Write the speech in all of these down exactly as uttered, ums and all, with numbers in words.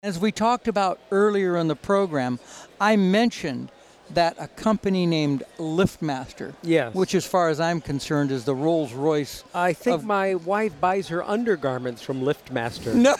As we talked about earlier in the program, I mentioned that a company named LiftMaster, yes. which as far as I'm concerned is the Rolls-Royce. I think of my wife buys her undergarments from LiftMaster. No.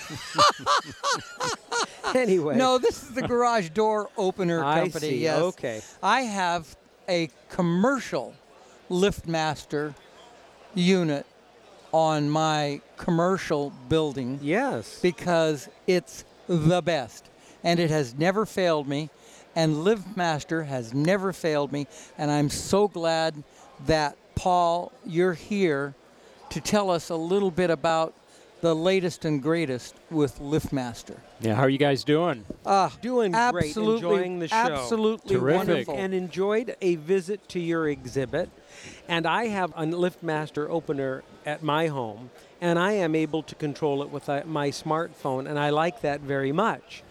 Anyway. No, this is the garage door opener I company. see. Yes. Okay. I have a commercial LiftMaster unit on my commercial building. Yes. Because it's the best, and it has never failed me, and LiftMaster has never failed me, and I'm so glad that, Paul, you're here to tell us a little bit about the latest and greatest with LiftMaster. Yeah, how are you guys doing? Uh, Doing great, enjoying the show. Absolutely Terrific. wonderful. And enjoyed a visit to your exhibit. And I have a LiftMaster opener at my home, and I am able to control it with uh, my smartphone, and I like that very much.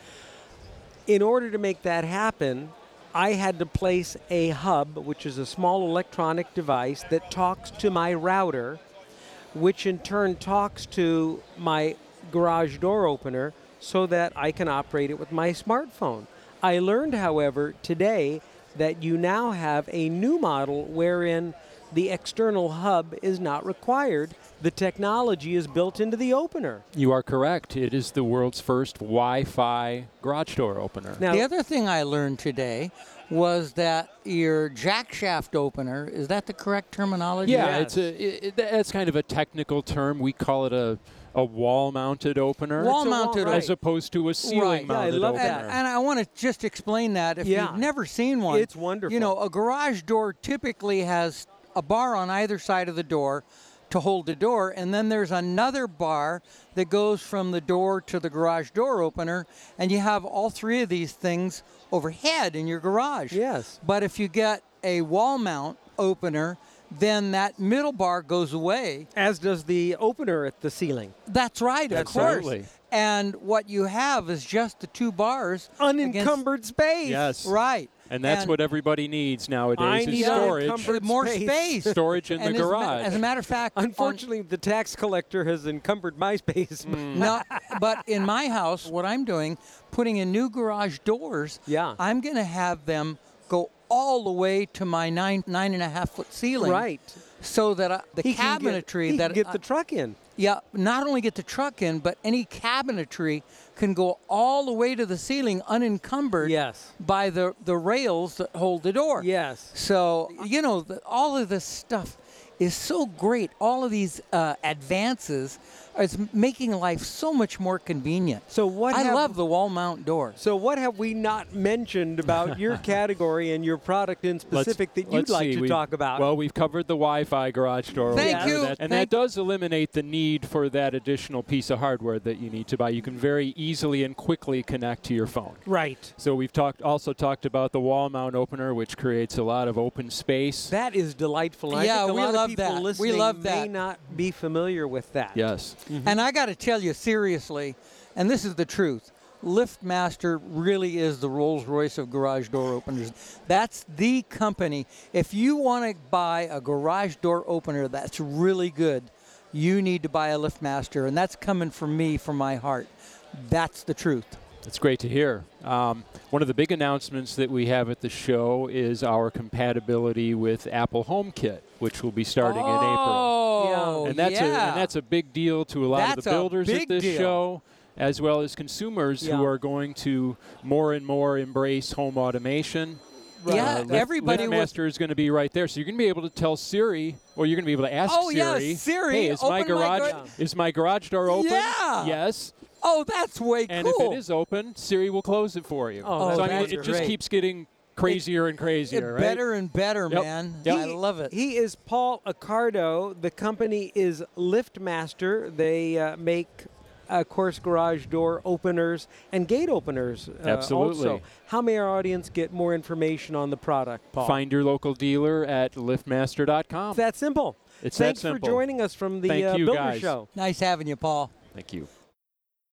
In order to make that happen, I had to place a hub, which is a small electronic device that talks to my router, which in turn talks to my garage door opener so that I can operate it with my smartphone. I learned, however, today that you now have a new model wherein the external hub is not required. The technology is built into the opener. You are correct. It is the world's first Wi-Fi garage door opener. Now, the other thing I learned today was that your jack shaft opener, is that the correct terminology? Yeah, Yes. it's a it, it, that's kind of a technical term. We call it a a wall-mounted opener, Wall-mounted, right. as opposed to a ceiling-mounted Yeah, I love opener. that. And, and I want to just explain that if Yeah. you've never seen one. It's wonderful. You know, a garage door typically has a bar on either side of the door to hold the door, and then there's another bar that goes from the door to the garage door opener, and you have all three of these things overhead in your garage. Yes. But if you get a wall mount opener, then that middle bar goes away. As does the opener at the ceiling. That's right, of Absolutely. course. And what you have is just the two bars. Unencumbered space. Yes. Against, right. And that's what everybody needs nowadays I is need storage. unencumbered More space. space. Storage in And the as a ma- garage. As a matter of fact, on- Unfortunately, the tax collector has encumbered my space. no, but in my house, what I'm doing, putting in new garage doors, Yeah. I'm going to have them go all the way to my nine nine and a half foot ceiling, Right. So that I, the He can get- cabinetry he that can get I- the truck in. yeah, not only get the truck in, but any cabinetry can go all the way to the ceiling unencumbered Yes. by the the rails that hold the door. Yes. So, you know, the, all of this stuff is so great. All of these uh, advances is making life so much more convenient. So what I have- love the wall mount door. So what have we not mentioned about your category and your product in specific that you'd let's like see. to We've- talk about? Well, we've covered the Wi-Fi garage door. Thank opener, you. that- and Thank- that does eliminate the need for that additional piece of hardware that you need to buy. You can very easily and quickly connect to your phone. right. So we've talked also talked about the wall mount opener, which creates a lot of open space. That is delightful. I Yeah, think a we lot love of people that. We listening love may that. not be familiar with that. Yes. And I got to tell you seriously, and this is the truth, LiftMaster really is the Rolls-Royce of garage door openers. That's the company. If you want to buy a garage door opener that's really good, you need to buy a LiftMaster, and that's coming from me, from my heart. That's the truth. It's great to hear. Um, one of the big announcements that we have at the show is our compatibility with Apple HomeKit, which will be starting in April. Oh, And that's yeah. a and that's a big deal to a lot of That's the a builders at big this deal. show, as well as consumers Yeah. who are going to more and more embrace home automation. Yeah, Lift- everybody with- LiftMaster is going to be right there, so you're going to be able to tell Siri, or you're going to be able to ask Oh, yeah, Siri, Siri, "Hey, is my open my garage gar- is my garage door open?" Yeah. Yes. Oh, that's way And cool. if it is open, Siri will close it for you. Oh, so I mean, that's it just great. keeps getting crazier and crazier, It right? better and better, Yep. man. Yep. I love it. He is Paul Accardo. The company is LiftMaster. They uh, make, of course, garage door openers and gate openers. Uh, Absolutely. Also. How may our audience get more information on the product, Paul? Find your local dealer at liftmaster dot com. It's that simple. It's that Thanks simple. for joining us from the Thank uh, you, Builder guys. Show. Nice having you, Paul. Thank you.